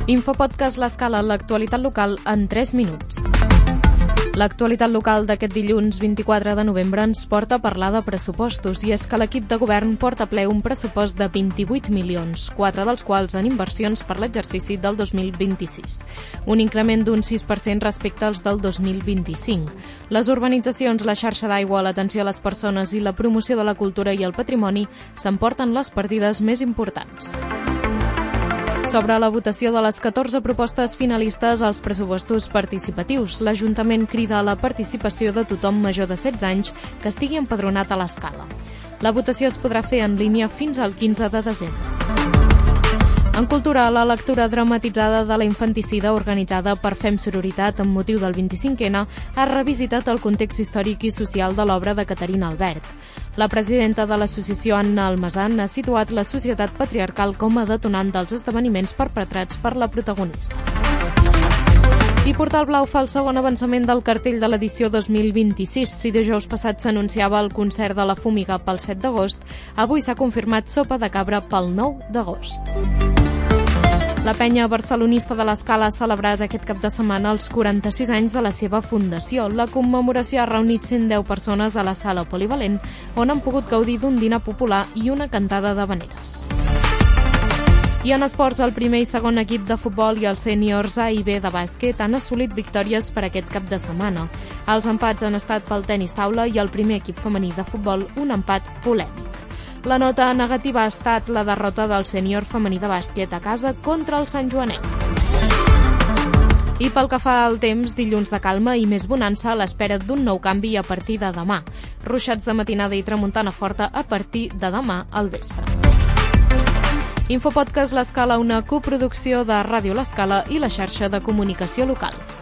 Infopodcast L'Escala, l'actualitat local en 3 minuts. L'actualitat local d'aquest dilluns 24 de novembre ens porta a parlar de pressupostos, i és que l'equip de govern porta a ple un pressupost de 28 milions, 4 dels quals en inversions per l'exercici del 2026. Un increment d'un 6% respecte als del 2025. Les urbanitzacions, la xarxa d'aigua, l'atenció a les persones i la promoció de la cultura i el patrimoni s'emporten les partides més importants. Sobre la votació de les 14 propostes finalistes als pressupostos participatius, l'Ajuntament crida a la participació de tothom major de 16 anys que estigui empadronat a l'Escala. La votació es podrà fer en línia fins al 15 de desembre. En cultura, la lectura dramatitzada de la infanticida organitzada per Fem Sororitat amb motiu del 25N ha revisitat el context històric i social de l'obra de Caterina Albert. La presidenta de l'associació, Anna Almazán, ha situat la societat patriarcal com a detonant dels esdeveniments perpetrats per la protagonista. I Portal Blau fa el segon avançament del cartell de l'edició 2026. Si dijous passat s'anunciava el concert de la Fúmiga pel 7 d'agost, avui s'ha confirmat Sopa de Cabra pel 9 d'agost. La penya barcelonista de l'Escala ha celebrat aquest cap de setmana els 46 anys de la seva fundació. La commemoració ha reunit 110 persones a la sala polivalent, on han pogut gaudir d'un dinar popular i una cantada d'havaneres. I en esports, el primer i segon equip de futbol i els sèniors A i B de bàsquet han assolit victòries per aquest cap de setmana. Els empats han estat pel tenis taula i el primer equip femení de futbol, un empat polèmic. La nota negativa ha estat la derrota del sènior femení de bàsquet a casa contra el Sant Joanet. I pel que fa al temps, dilluns de calma i més bonança a l'espera d'un nou canvi a partir de demà. Ruixats de matinada i tramuntana forta a partir de demà al vespre. Infopodcast L'Escala, una coproducció de Ràdio L'Escala i la xarxa de comunicació local.